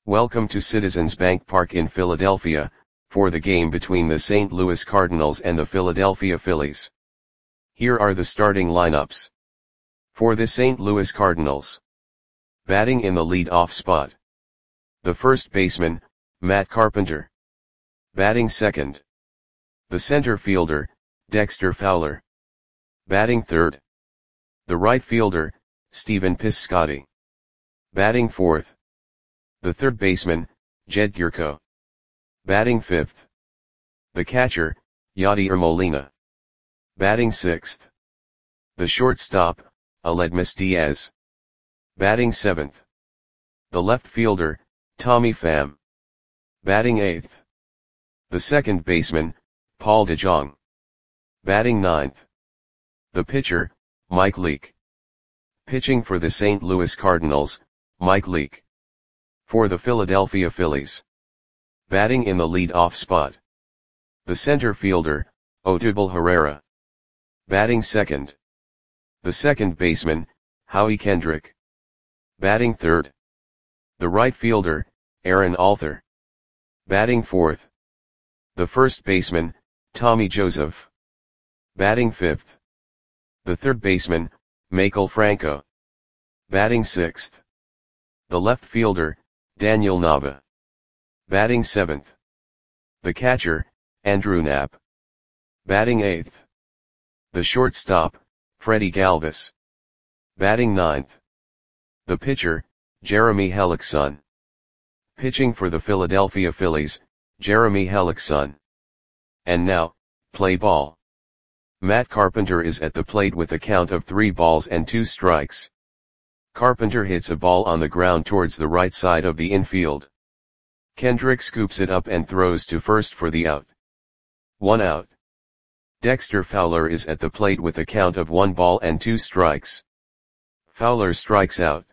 Welcome to Citizens Bank Park in Philadelphia, for the game between the St. Louis Cardinals and the Philadelphia Phillies. Here are the starting lineups. For the St. Louis Cardinals. Batting in the lead-off spot. The first baseman, Matt Carpenter. Batting second. The center fielder, Dexter Fowler. Batting third. The right fielder, Stephen Piscotty. Batting fourth. The third baseman, Jed Gyorko. Batting fifth. The catcher, Yadier Molina. Batting sixth. The shortstop, Aledmys Diaz. Batting seventh. The left fielder, Tommy Pham. Batting eighth. The second baseman, Paul DeJong. Batting ninth. The pitcher, Mike Leake. Pitching for the St. Louis Cardinals, Mike Leake. For the Philadelphia Phillies. Batting in the lead-off spot. The center fielder, Odubel Herrera. Batting second. The second baseman, Howie Kendrick. Batting third. The right fielder, Aaron Alther. Batting fourth. The first baseman, Tommy Joseph. Batting fifth. The third baseman, Maikel Franco. Batting sixth. The left fielder, Daniel Nava. Batting seventh. The catcher, Andrew Knapp. Batting eighth. The shortstop, Freddie Galvis. Batting ninth. The pitcher, Jeremy Hellickson. Pitching for the Philadelphia Phillies, Jeremy Hellickson. And now, play ball. Matt Carpenter is at the plate with a count of 3 balls and 2 strikes. Carpenter hits a ball on the ground towards the right side of the infield. Kendrick scoops it up and throws to first for the out. 1 out. Dexter Fowler is at the plate with a count of 1 ball and 2 strikes. Fowler strikes out.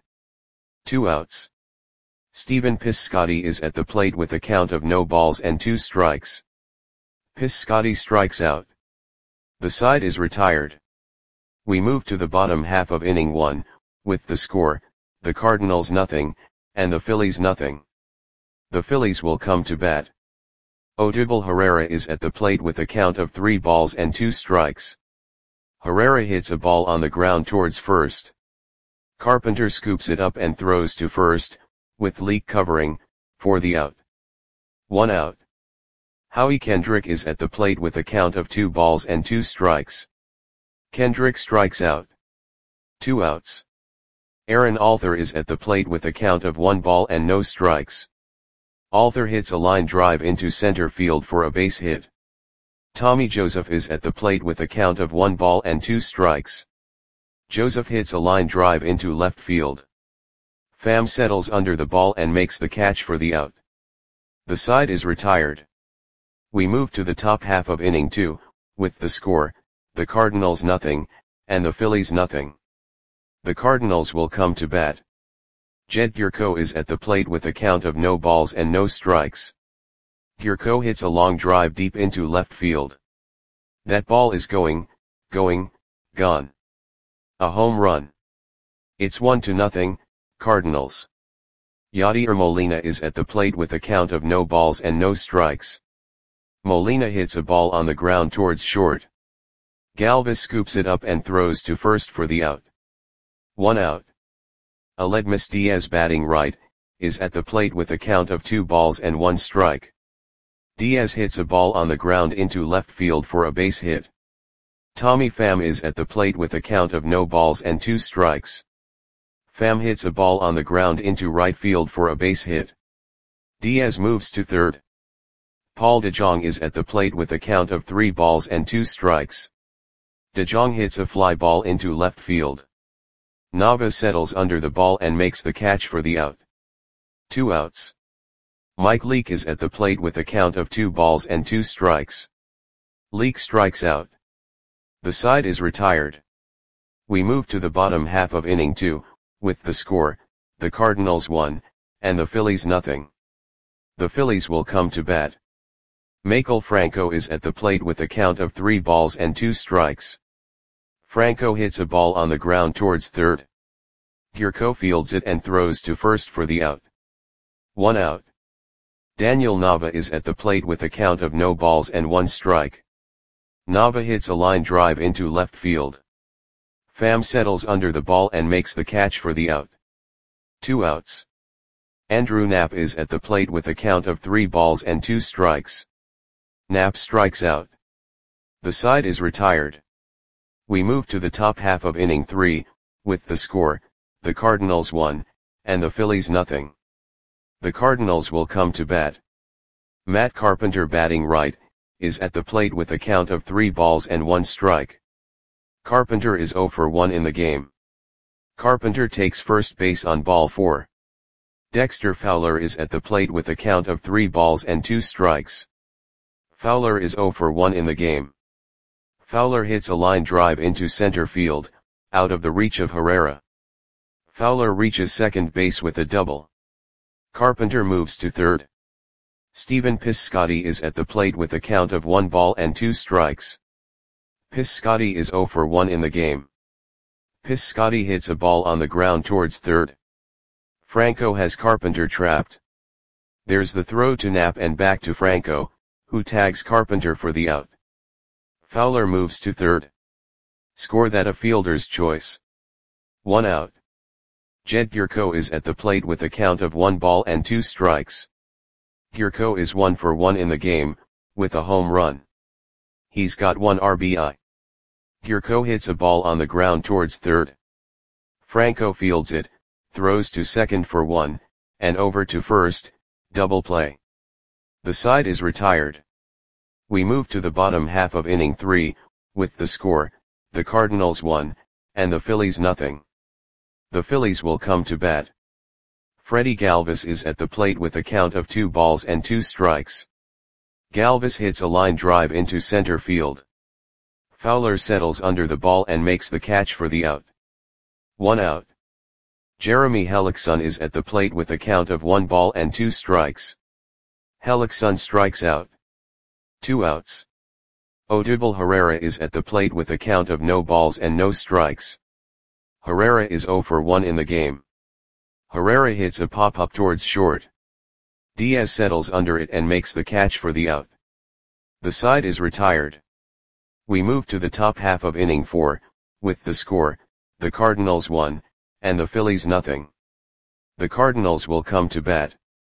2 outs. Stephen Piscotty is at the plate with a count of no balls and 2 strikes. Piscotty strikes out. The side is retired. We move to the bottom half of inning 1, with the score, the Cardinals nothing, and the Phillies nothing. The Phillies will come to bat. Odubel Herrera is at the plate with a count of 3 balls and 2 strikes. Herrera hits a ball on the ground towards first. Carpenter scoops it up and throws to first, with Leake covering, for the out. 1 out. Howie Kendrick is at the plate with a count of 2 balls and 2 strikes. Kendrick strikes out. 2 outs. Aaron Alther is at the plate with a count of 1 ball and no strikes. Alther hits a line drive into center field for a base hit. Tommy Joseph is at the plate with a count of 1 ball and 2 strikes. Joseph hits a line drive into left field. Pham settles under the ball and makes the catch for the out. The side is retired. We move to the top half of inning 2, with the score, the Cardinals nothing, and the Phillies nothing. The Cardinals will come to bat. Jed Gyorko is at the plate with a count of no balls and no strikes. Gyorko hits a long drive deep into left field. That ball is gone. A home run. It's 1-0, Cardinals. Yadier Molina is at the plate with a count of no balls and no strikes. Molina hits a ball on the ground towards short. Galvis scoops it up and throws to first for the out. 1 out. Aledmys Diaz, batting right, is at the plate with a count of 2 balls and 1 strike. Diaz hits a ball on the ground into left field for a base hit. Tommy Pham is at the plate with a count of no balls and 2 strikes. Pham hits a ball on the ground into right field for a base hit. Diaz moves to third. Paul DeJong is at the plate with a count of 3 balls and 2 strikes. DeJong hits a fly ball into left field. Nava settles under the ball and makes the catch for the out. 2 outs. Mike Leake is at the plate with a count of 2 balls and 2 strikes. Leake strikes out. The side is retired. We move to the bottom half of inning 2, with the score, the Cardinals 1, and the Phillies nothing. The Phillies will come to bat. Maikel Franco is at the plate with a count of 3 balls and 2 strikes. Franco hits a ball on the ground towards third. Gyorko fields it and throws to first for the out. 1 out. Daniel Nava is at the plate with a count of no balls and 1 strike. Nava hits a line drive into left field. Pham settles under the ball and makes the catch for the out. 2 outs. Andrew Knapp is at the plate with a count of 3 balls and 2 strikes. Knapp strikes out. The side is retired. We move to the top half of inning 3, with the score, the Cardinals 1, and the Phillies nothing. The Cardinals will come to bat. Matt Carpenter, batting right, is at the plate with a count of 3 balls and 1 strike. Carpenter is 0 for 1 in the game. Carpenter takes first base on ball 4. Dexter Fowler is at the plate with a count of 3 balls and 2 strikes. Fowler is 0 for 1 in the game. Fowler hits a line drive into center field, out of the reach of Herrera. Fowler reaches second base with a double. Carpenter moves to third. Stephen Piscotty is at the plate with a count of 1 ball and 2 strikes. Piscotty is 0 for 1 in the game. Piscotty hits a ball on the ground towards third. Franco has Carpenter trapped. There's the throw to Knapp and back to Franco, who tags Carpenter for the out. Fowler moves to third. Score that a fielder's choice. 1 out. Jed Gyorko is at the plate with a count of 1 ball and 2 strikes. Gyorko is 1 for 1 in the game, with a home run. He's got 1 RBI. Gyorko hits a ball on the ground towards third. Franco fields it, throws to second for 1, and over to first, double play. The side is retired. We move to the bottom half of inning 3, with the score, the Cardinals 1, and the Phillies nothing. The Phillies will come to bat. Freddie Galvis is at the plate with a count of 2 balls and 2 strikes. Galvis hits a line drive into center field. Fowler settles under the ball and makes the catch for the out. 1 out. Jeremy Hellickson is at the plate with a count of 1 ball and 2 strikes. Hellickson strikes out. 2 outs. Odubel Herrera is at the plate with a count of no balls and no strikes. Herrera is 0 for 1 in the game. Herrera hits a pop-up towards short. Diaz settles under it and makes the catch for the out. The side is retired. We move to the top half of inning 4, with the score, the Cardinals 1, and the Phillies nothing. The Cardinals will come to bat.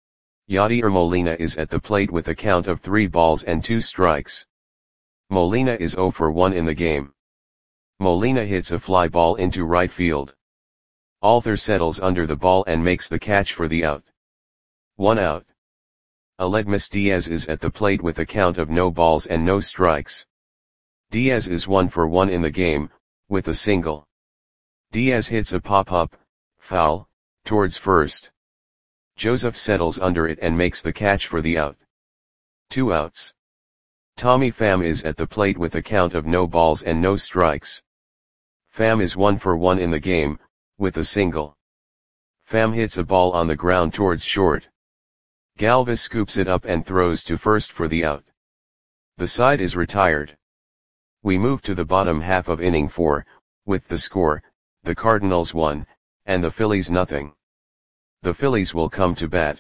Yadier Molina is at the plate with a count of 3 balls and 2 strikes. Molina is 0 for 1 in the game. Molina hits a fly ball into right field. Alther settles under the ball and makes the catch for the out. 1 out. Aledmys Diaz is at the plate with a count of no balls and no strikes. Diaz is 1 for 1 in the game, with a single. Diaz hits a pop-up, foul, towards first. Joseph settles under it and makes the catch for the out. 2 outs. Tommy Pham is at the plate with a count of no balls and no strikes. Pham is 1 for 1 in the game, with a single. Pham hits a ball on the ground towards short. Galvis scoops it up and throws to first for the out. The side is retired. We move to the bottom half of inning 4, with the score, the Cardinals 1, and the Phillies nothing. The Phillies will come to bat.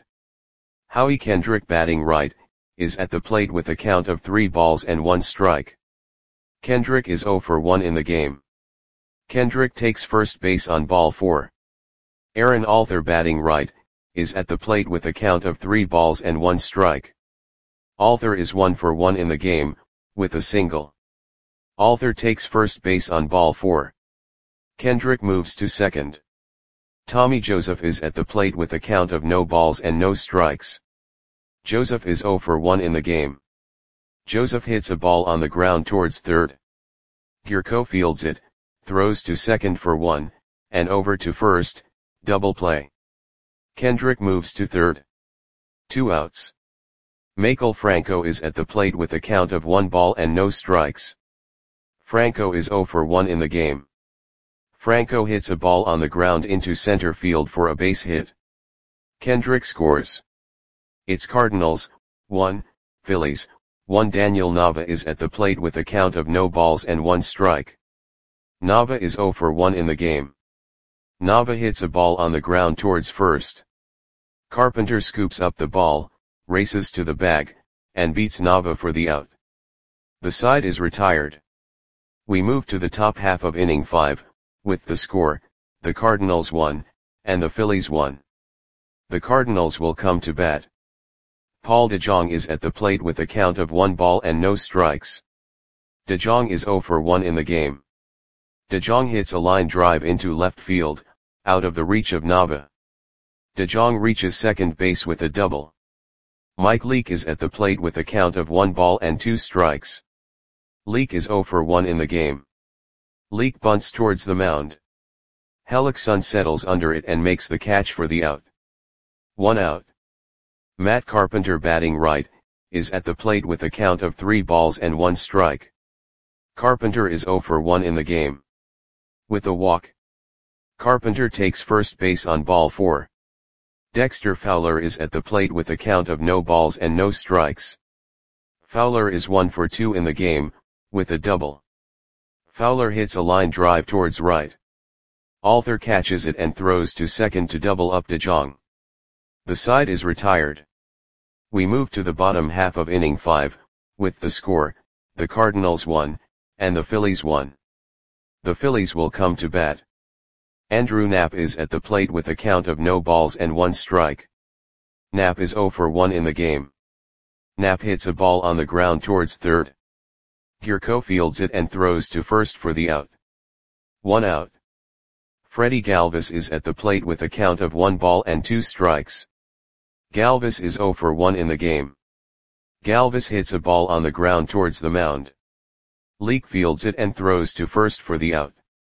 Howie Kendrick, batting right, is at the plate with a count of 3 balls and 1 strike. Kendrick is 0 for 1 in the game. Kendrick takes first base on ball 4. Aaron Alther, batting right, is at the plate with a count of 3 balls and 1 strike. Alther is 1 for 1 in the game, with a single. Alther takes first base on ball 4. Kendrick moves to second. Tommy Joseph is at the plate with a count of no balls and no strikes. Joseph is 0 for 1 in the game. Joseph hits a ball on the ground towards third. Gyorko fields it, throws to second for 1, and over to first, double play. Kendrick moves to third. 2 outs. Maikel Franco is at the plate with a count of 1 ball and no strikes. Franco is 0 for 1 in the game. Franco hits a ball on the ground into center field for a base hit. Kendrick scores. It's Cardinals, 1, Phillies, 1. Daniel Nava is at the plate with a count of no balls and 1 strike. Nava is 0 for 1 in the game. Nava hits a ball on the ground towards first. Carpenter scoops up the ball, races to the bag, and beats Nava for the out. The side is retired. We move to the top half of inning 5, with the score, the Cardinals 1, and the Phillies 1. The Cardinals will come to bat. Paul DeJong is at the plate with a count of 1 ball and no strikes. DeJong is 0 for 1 in the game. DeJong hits a line drive into left field, out of the reach of Nava. DeJong reaches second base with a double. Mike Leake is at the plate with a count of 1 ball and 2 strikes. Leake is 0 for 1 in the game. Leake bunts towards the mound. Hellickson settles under it and makes the catch for the out. 1 out. Matt Carpenter, batting right, is at the plate with a count of 3 balls and 1 strike. Carpenter is 0 for 1 in the game. With a walk, Carpenter takes first base on ball 4. Dexter Fowler is at the plate with a count of no balls and no strikes. Fowler is 1 for 2 in the game, with a double. Fowler hits a line drive towards right. Alter catches it and throws to second to double up DeJong. The side is retired. We move to the bottom half of inning 5, with the score, the Cardinals 1, and the Phillies 1. The Phillies will come to bat. Andrew Knapp is at the plate with a count of no balls and 1 strike. Knapp is 0 for 1 in the game. Knapp hits a ball on the ground towards third. Gurko fields it and throws to first for the out. 1 out. Freddie Galvis is at the plate with a count of 1 ball and 2 strikes. Galvis is 0 for 1 in the game. Galvis hits a ball on the ground towards the mound. Leake fields it and throws to first for the out.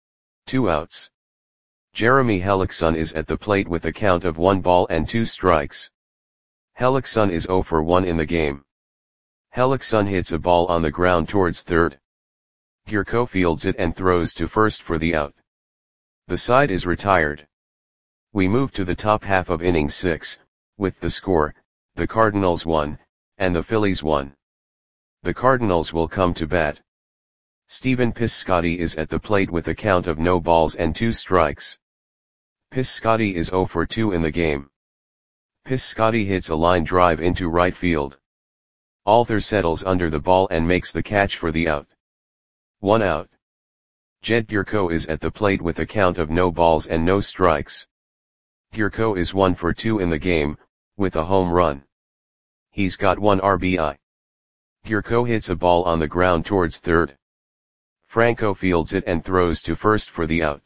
2 outs. Jeremy Hellickson is at the plate with a count of 1 ball and 2 strikes. Hellickson is 0 for 1 in the game. Hellickson hits a ball on the ground towards third. Gurko fields it and throws to first for the out. The side is retired. We move to the top half of inning 6, with the score, the Cardinals 1, and the Phillies 1. The Cardinals will come to bat. Stephen Piscotty is at the plate with a count of no balls and 2 strikes. Piscotty is 0 for 2 in the game. Piscotty hits a line drive into right field. Alter settles under the ball and makes the catch for the out. 1 out. Jed Gurko is at the plate with a count of no balls and no strikes. Gurko is 1 for 2 in the game, with a home run. He's got 1 RBI. Gurko hits a ball on the ground towards third. Franco fields it and throws to first for the out.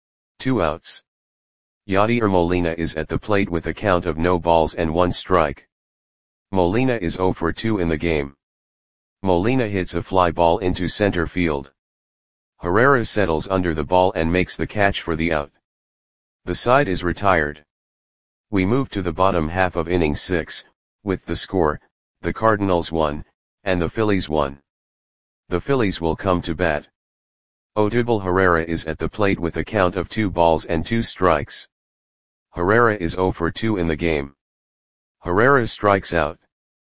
2 outs. Yadier Molina is at the plate with a count of no balls and 1 strike. Molina is 0 for 2 in the game. Molina hits a fly ball into center field. Herrera settles under the ball and makes the catch for the out. The side is retired. We move to the bottom half of inning 6, with the score, the Cardinals 1, and the Phillies 1. The Phillies will come to bat. Odubel Herrera is at the plate with a count of 2 balls and 2 strikes. Herrera is 0 for 2 in the game. Herrera strikes out.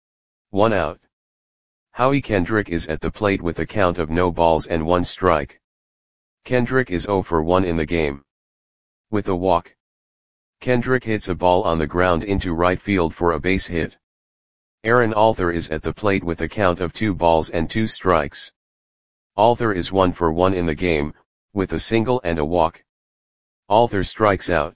1 out. Howie Kendrick is at the plate with a count of no balls and 1 strike. Kendrick is 0 for 1 in the game. With a walk, Kendrick hits a ball on the ground into right field for a base hit. Aaron Alter is at the plate with a count of 2 balls and 2 strikes. Alter is 1 for 1 in the game, with a single and a walk. Alter strikes out.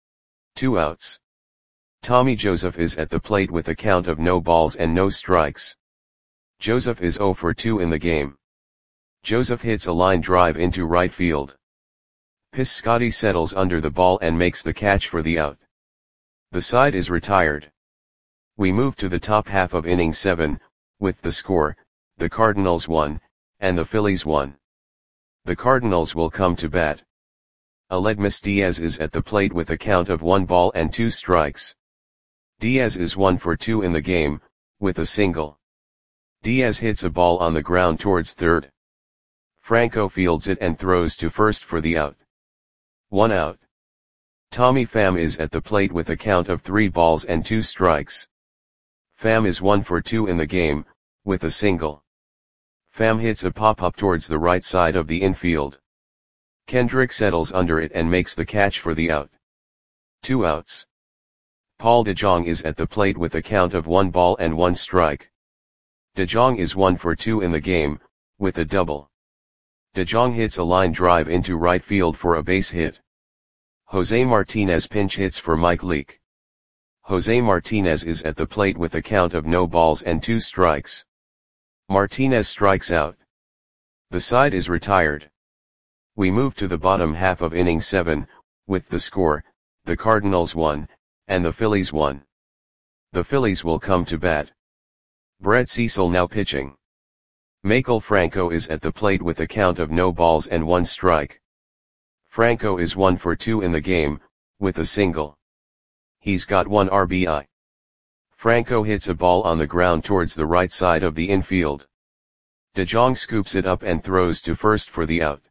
2 outs. Tommy Joseph is at the plate with a count of no balls and no strikes. Joseph is 0 for 2 in the game. Joseph hits a line drive into right field. Piscotty settles under the ball and makes the catch for the out. The side is retired. We move to the top half of inning 7, with the score, the Cardinals 1, and the Phillies 1. The Cardinals will come to bat. Aledmus Diaz is at the plate with a count of 1 ball and 2 strikes. Diaz is 1 for 2 in the game, with a single. Diaz hits a ball on the ground towards third. Franco fields it and throws to first for the out. 1 out. Tommy Pham is at the plate with a count of 3 balls and 2 strikes. Pham is 1 for 2 in the game, with a single. Pham hits a pop-up towards the right side of the infield. Kendrick settles under it and makes the catch for the out. 2 outs. Paul de Jong is at the plate with a count of 1 ball and 1 strike. De Jong is 1 for 2 in the game, with a double. De Jong hits a line drive into right field for a base hit. Jose Martinez pinch hits for Mike Leake. Jose Martinez is at the plate with a count of no balls and 2 strikes. Martinez strikes out. The side is retired. We move to the bottom half of inning 7, with the score, the Cardinals 1, and the Phillies 1. The Phillies will come to bat. Brett Cecil now pitching. Maikel Franco is at the plate with a count of no balls and 1 strike. Franco is 1 for 2 in the game, with a single. He's got 1 RBI. Franco hits a ball on the ground towards the right side of the infield. De Jong scoops it up and throws to first for the out.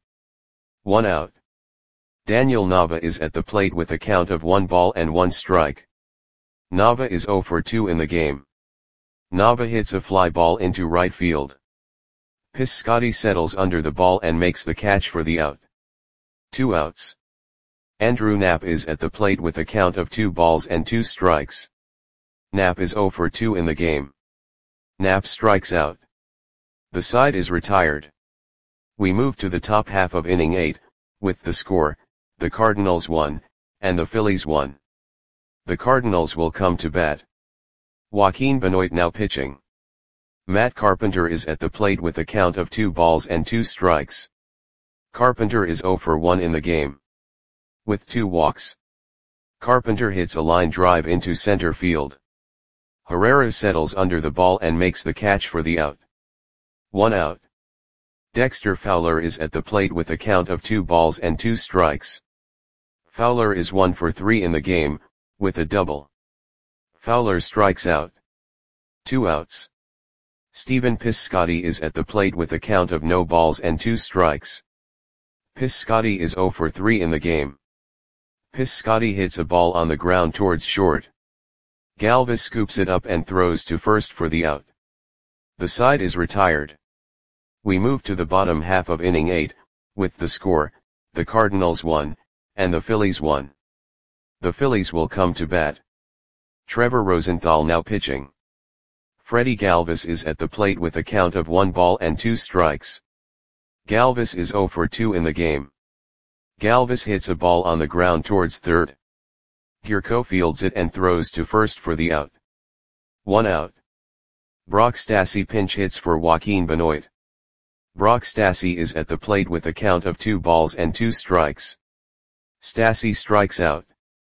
1 out. Daniel Nava is at the plate with a count of 1 ball and 1 strike. Nava is 0 for 2 in the game. Nava hits a fly ball into right field. Piscotty settles under the ball and makes the catch for the out. 2 outs. Andrew Knapp is at the plate with a count of 2 balls and 2 strikes. Knapp is 0 for 2 in the game. Knapp strikes out. The side is retired. We move to the top half of inning 8, with the score, the Cardinals 1, and the Phillies 1. The Cardinals will come to bat. Joaquin Benoit now pitching. Matt Carpenter is at the plate with a count of 2 balls and 2 strikes. Carpenter is 0 for 1 in the game. With 2 walks. Carpenter hits a line drive into center field. Herrera settles under the ball and makes the catch for the out. 1 out. Dexter Fowler is at the plate with a count of 2 balls and 2 strikes. Fowler is 1 for 3 in the game, with a double. Fowler strikes out. 2 outs. Stephen Piscotty is at the plate with a count of no balls and 2 strikes. Piscotty is 0 for 3 in the game. Piscotty hits a ball on the ground towards short. Galvis scoops it up and throws to first for the out. The side is retired. We move to the bottom half of inning 8, with the score, the Cardinals 1, and the Phillies 1. The Phillies will come to bat. Trevor Rosenthal now pitching. Freddie Galvis is at the plate with a count of 1 ball and 2 strikes. Galvis is 0 for 2 in the game. Galvis hits a ball on the ground towards third. Gierko fields it and throws to first for the out. 1 out. Brock Stassi pinch hits for Joaquin Benoit. Brock Stassi is at the plate with a count of 2 balls and 2 strikes. Stassi strikes out.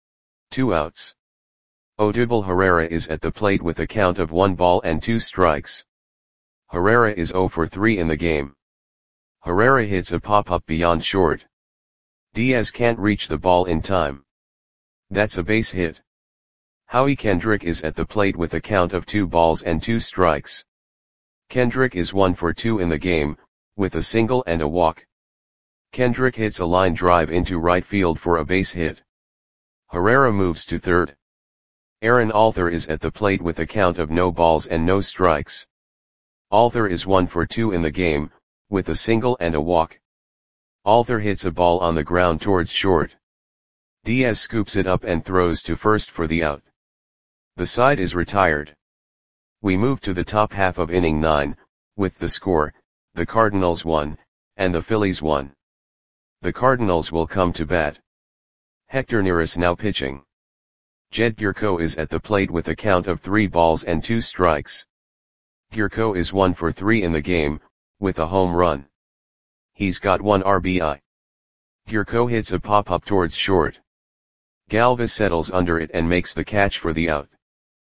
2 outs. Odubel Herrera is at the plate with a count of 1 ball and 2 strikes. Herrera is 0 for 3 in the game. Herrera hits a pop-up beyond short. Diaz can't reach the ball in time. That's a base hit. Howie Kendrick is at the plate with a count of 2 balls and 2 strikes. Kendrick is 1 for 2 in the game, with a single and a walk. Kendrick hits a line drive into right field for a base hit. Herrera moves to third. Aaron Alther is at the plate with a count of no balls and no strikes. Alther is 1 for 2 in the game, with a single and a walk. Alther hits a ball on the ground towards short. Diaz scoops it up and throws to first for the out. The side is retired. We move to the top half of inning 9, with the score, the Cardinals 1, and the Phillies 1. The Cardinals will come to bat. Hector Neris now pitching. Jed Gierko is at the plate with a count of 3 balls and 2 strikes. Gierko is 1 for 3 in the game, with a home run. He's got 1 RBI. Gierko hits a pop-up towards short. Galvis settles under it and makes the catch for the out.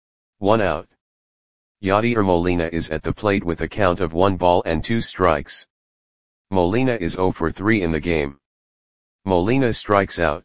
1 out. Yadier Molina is at the plate with a count of 1 ball and 2 strikes. Molina is 0 for 3 in the game. Molina strikes out.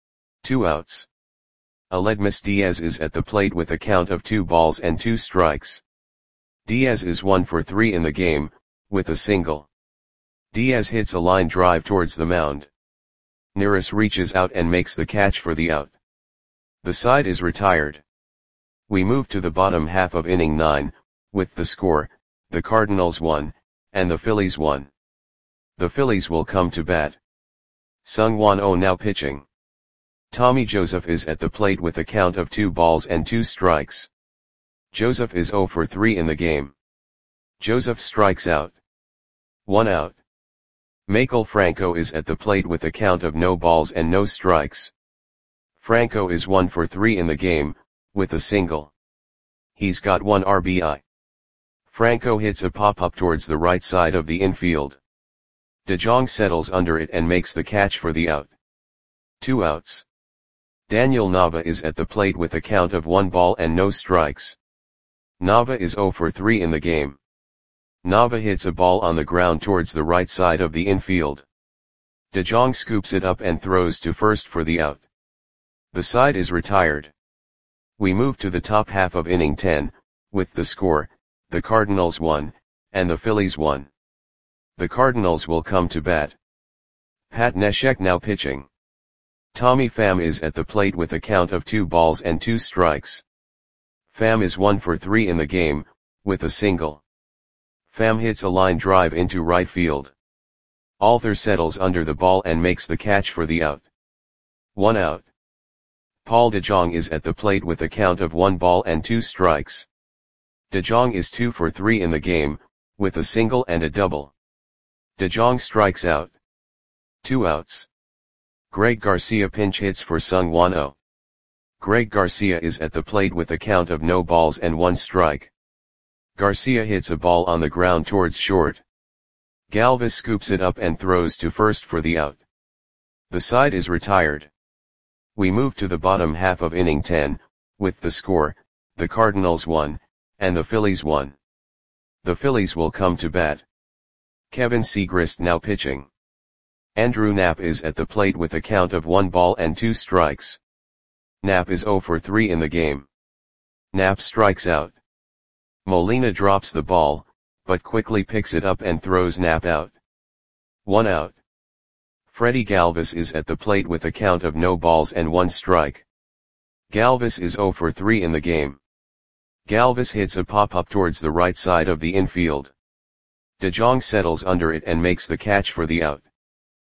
2 outs. Aledmus Diaz is at the plate with a count of 2 balls and 2 strikes. Diaz is 1 for 3 in the game, with a single. Diaz hits a line drive towards the mound. Neris reaches out and makes the catch for the out. The side is retired. We move to the bottom half of inning 9, with the score, the Cardinals 1, and the Phillies 1. The Phillies will come to bat. Sung Won Oh now pitching. Tommy Joseph is at the plate with a count of 2 balls and 2 strikes. Joseph is 0 for 3 in the game. Joseph strikes out. 1 out. Michael Franco is at the plate with a count of no balls and no strikes. Franco is 1 for 3 in the game, with a single. He's got 1 RBI. Franco hits a pop-up towards the right side of the infield. De Jong settles under it and makes the catch for the out. 2 outs. Daniel Nava is at the plate with a count of 1 ball and no strikes. Nava is 0 for 3 in the game. Nava hits a ball on the ground towards the right side of the infield. De Jong scoops it up and throws to first for the out. The side is retired. We move to the top half of inning 10, with the score, the Cardinals 1, and the Phillies 1. The Cardinals will come to bat. Pat Neshek now pitching. Tommy Pham is at the plate with a count of 2 balls and 2 strikes. Pham is 1 for 3 in the game, with a single. Pham hits a line drive into right field. Arthur settles under the ball and makes the catch for the out. 1 out. Paul De Jong is at the plate with a count of 1 ball and 2 strikes. De Jong is 2 for 3 in the game, with a single and a double. De Jong strikes out. 2 outs. Greg Garcia pinch hits for Sung Won Oh. Greg Garcia is at the plate with a count of no balls and 1 strike. Garcia hits a ball on the ground towards short. Galvis scoops it up and throws to first for the out. The side is retired. We move to the bottom half of inning 10, with the score, the Cardinals 1, and the Phillies 1. The Phillies will come to bat. Kevin Segrist now pitching. Andrew Knapp is at the plate with a count of 1 ball and 2 strikes. Knapp is 0 for 3 in the game. Knapp strikes out. Molina drops the ball, but quickly picks it up and throws Knapp out. 1 out. Freddie Galvis is at the plate with a count of no balls and 1 strike. Galvis is 0 for 3 in the game. Galvis hits a pop-up towards the right side of the infield. De Jong settles under it and makes the catch for the out.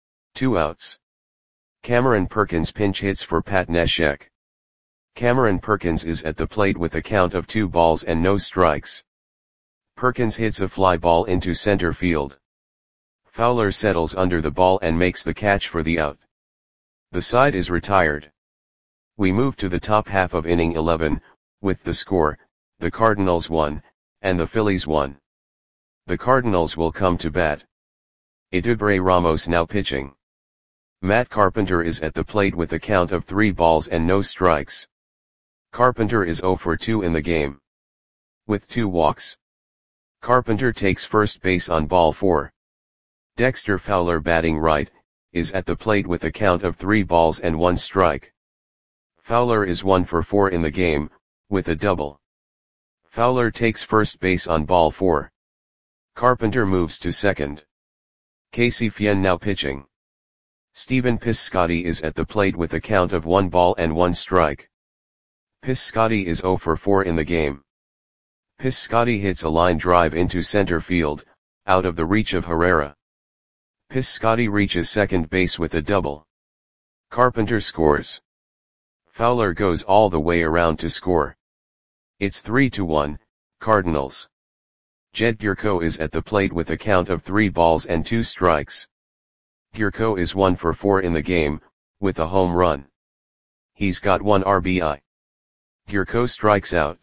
2 outs. Cameron Perkins pinch hits for Pat Neshek. Cameron Perkins is at the plate with a count of 2 balls and no strikes. Perkins hits a fly ball into center field. Fowler settles under the ball and makes the catch for the out. The side is retired. We move to the top half of inning 11, with the score, the Cardinals 1, and the Phillies 1. The Cardinals will come to bat. Eduardo Ramos now pitching. Matt Carpenter is at the plate with a count of 3 balls and no strikes. Carpenter is 0 for 2 in the game. With 2 walks. Carpenter takes first base on ball 4. Dexter Fowler batting right, is at the plate with a count of 3 balls and 1 strike. Fowler is 1 for 4 in the game, with a double. Fowler takes first base on ball 4. Carpenter moves to second. Casey Fien now pitching. Stephen Piscotty is at the plate with a count of 1 ball and 1 strike. Piscotty is 0 for 4 in the game. Piscotty hits a line drive into center field, out of the reach of Herrera. Piscotty reaches second base with a double. Carpenter scores. Fowler goes all the way around to score. It's 3-1, Cardinals. Jed Gyorko is at the plate with a count of 3 balls and 2 strikes. Gyorko is 1 for 4 in the game, with a home run. He's got 1 RBI. Gyorko strikes out.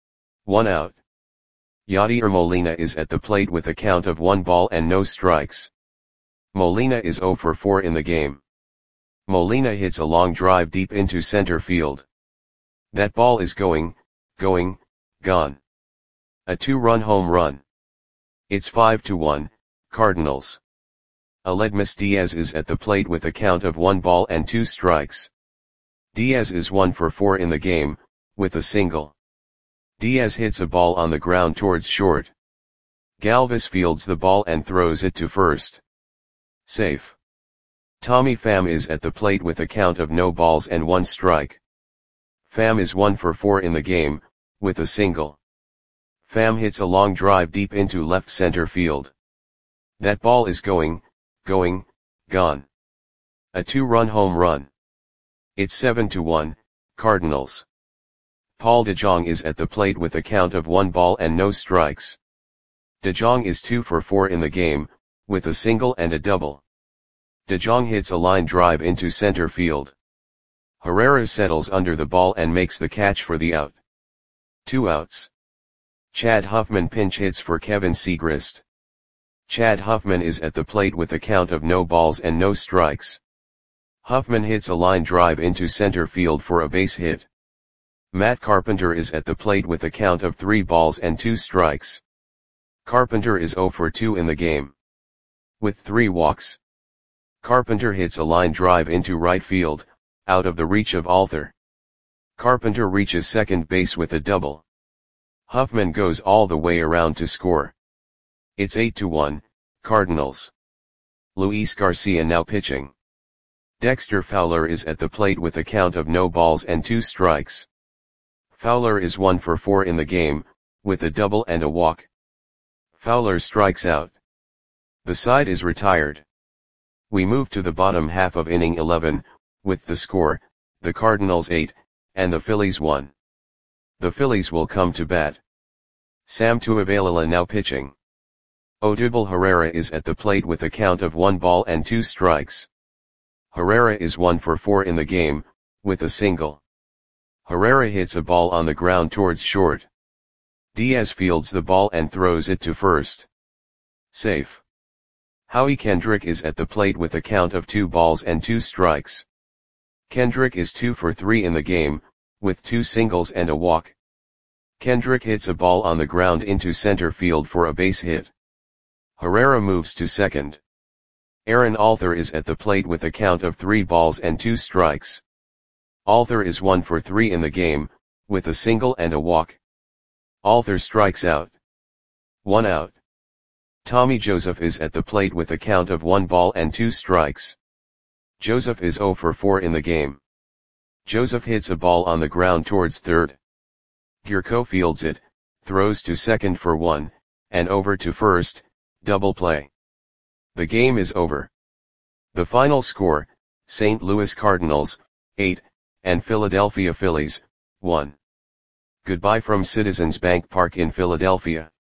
1 out. Yadier Molina is at the plate with a count of 1 ball and no strikes. Molina is 0 for 4 in the game. Molina hits a long drive deep into center field. That ball is gone. A 2-run home run. It's 5-1, Cardinals. Aledmus Diaz is at the plate with a count of 1 ball and 2 strikes. Diaz is 1 for 4 in the game, with a single. Diaz hits a ball on the ground towards short. Galvis fields the ball and throws it to first. Safe. Tommy Pham is at the plate with a count of no balls and 1 strike. Pham is 1 for 4 in the game, with a single. Pham hits a long drive deep into left center field. That ball is gone. A 2-run home run. It's 7-1, Cardinals. Paul DeJong is at the plate with a count of 1 ball and no strikes. DeJong is 2 for 4 in the game, with a single and a double. DeJong hits a line drive into center field. Herrera settles under the ball and makes the catch for the out. 2 outs. Chad Huffman pinch hits for Kevin Segrist. Chad Huffman is at the plate with a count of no balls and no strikes. Huffman hits a line drive into center field for a base hit. Matt Carpenter is at the plate with a count of 3 balls and 2 strikes. Carpenter is 0 for 2 in the game, with 3 walks. Carpenter hits a line drive into right field, out of the reach of Alter. Carpenter reaches second base with a double. Huffman goes all the way around to score. It's 8-1, Cardinals. Luis Garcia now pitching. Dexter Fowler is at the plate with a count of no balls and 2 strikes. Fowler is 1 for 4 in the game, with a double and a walk. Fowler strikes out. The side is retired. We move to the bottom half of inning 11, with the score, the Cardinals 8, and the Phillies 1. The Phillies will come to bat. Sam Tuivailala now pitching. Odubel Herrera is at the plate with a count of 1 ball and 2 strikes. Herrera is 1 for 4 in the game, with a single. Herrera hits a ball on the ground towards short. Diaz fields the ball and throws it to first. Safe. Howie Kendrick is at the plate with a count of 2 balls and 2 strikes. Kendrick is 2 for 3 in the game, with 2 singles and a walk. Kendrick hits a ball on the ground into center field for a base hit. Herrera moves to second. Aaron Alter is at the plate with a count of 3 balls and 2 strikes. Alter is 1 for 3 in the game, with a single and a walk. Alter strikes out. 1 out. Tommy Joseph is at the plate with a count of 1 ball and 2 strikes. Joseph is 0 for 4 in the game. Joseph hits a ball on the ground towards third. Gurko fields it, throws to second for 1, and over to first, double play. The game is over. The final score, St. Louis Cardinals, 8, and Philadelphia Phillies, 1. Goodbye from Citizens Bank Park in Philadelphia.